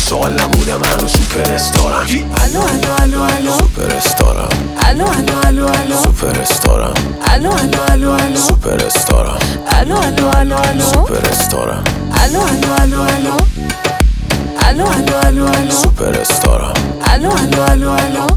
سوال نبودم هنوز سوپر استارم. الو الو الو الو سوپر استارم. الو الو الو الو سوپر استارم. الو الو الو الو سوپر استارم. الو الو الو الو سوپر استارم. الو الو الو الو الو الو الو الو سوپر استارم. الو الو الو الو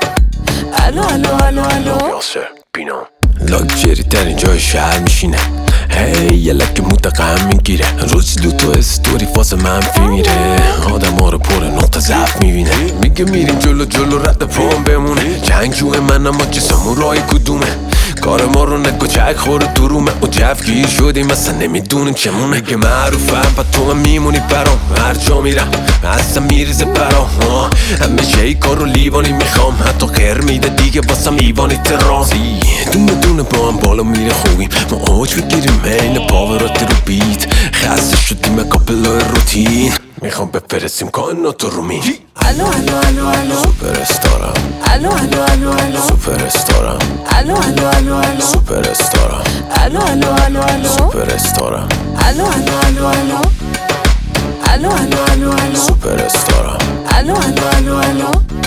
الو الو الو الو یاسر بینا لاکچری ترین جای شهر میشینه. هی یه لکه متقم میگیره. روز دوتا استوری فاز منفی میره. آدم ها رو پر نقطه ضعف میبینه. میگه میریم جلو جلو رد پام بمونه. جنگجوه من اما چه سامورایی کدومه. کار ما رو نگو چک خوره درومه. و جفگیر شدیم اصلا نمیدونیم چمونه. میگه معروفم پا تو هم میمونی برام. هر جا میرم اصلا میریزه برام. همیشه ای کار رو لیوانی میخوام. حتی خیر میده دیگه واسم ایوانی ترازی. دونه دونه با هم بالا میره خوبیم. ما اوج بگیریم این پاوراتی رو بیت. خسته شدیم کاپلای روتین. میخوام بفرستیم کائنات رو می. الو الو الو الو سوپر استارم. الو الو الو الو سوپر استارم. الو الو الو الو سوپر استارم. الو الو الو الو سوپر استارم. الو الو الو الو الو الو الو الو سوپر استارم. الو الو الو الو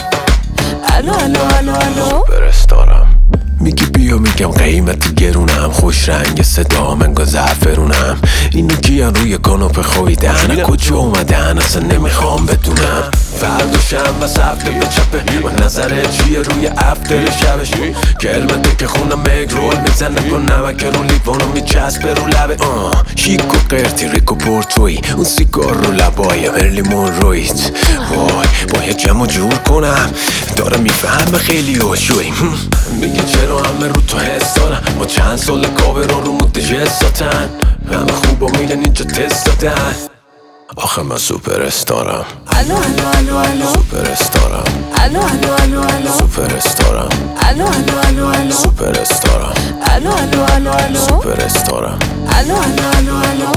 الو الو الو الو سوپر استارم. میگی بیا میگم قیمتی گرونم. خوش رنگ صدا منگا زعفرونم. اینو کیان روی کاناپه خویدن. کجا اومدن اصلا نمیخوام بدونم. فردا شنبه هفته به چپه. و نظره چیه روی افتر شبش. کلمته که خونم مگرول میزنه با نمک رو لیوانو میچسبه رو لبه. شیک و قرتی ریک و پورتوی. اون سیگار رو لبای مرلی مونرویت. وای باید جمع جور کنم. داره میفهمه خیلی هوشوی. میگه چرا همه رو تو حس دارن. با چند سال کابه رو متجس دادن. همه خوبا میرن اینجا تست دادن. آخه من سوپر استارم. الو الو الو الو سوپر استارم. الو الو الو الو سوپر استارم. الو الو الو الو سوپر استارم. الو الو الو الو سوپر استارم. الو الو الو الو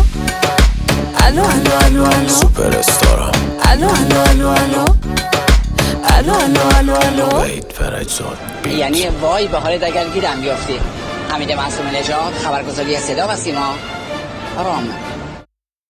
الو الو الو الو سوپر استارم. الو الو الو الو الو الو الو الو وید فرجزاد. یعنی وای به حالت اگر گیرم بیافتی. حمید معصوم نژاد، خبرگزاری صدا و سیما، رام.